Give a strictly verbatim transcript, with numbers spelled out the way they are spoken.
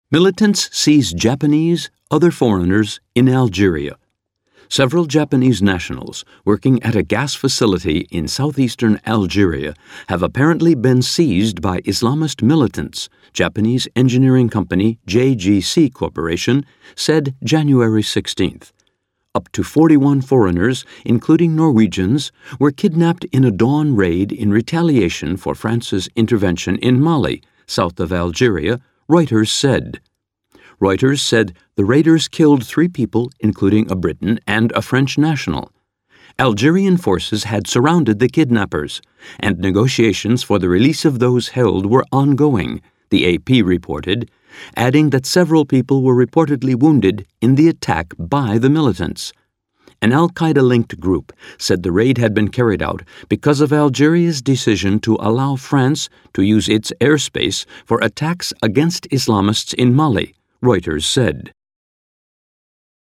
Militants seize Japanese, other foreigners in Algeria. Several Japanese nationals working at a gas facility in southeastern Algeria have apparently been seized by Islamist militants, Japanese engineering company J G C Corporation said January sixteenth. Up to forty-one foreigners, including Norwegians, were kidnapped in a dawn raid in retaliation for France's intervention in Mali, south of Algeria, Reuters said. Reuters said the raiders killed three people, including a Briton and a French national. Algerian forces had surrounded the kidnappers, and negotiations for the release of those held were ongoing, the A P reported, adding that several people were reportedly wounded in the attack by the militants. An al-Qaeda-linked group said the raid had been carried out because of Algeria's decision to allow France to use its airspace for attacks against Islamists in Mali, Reuters said.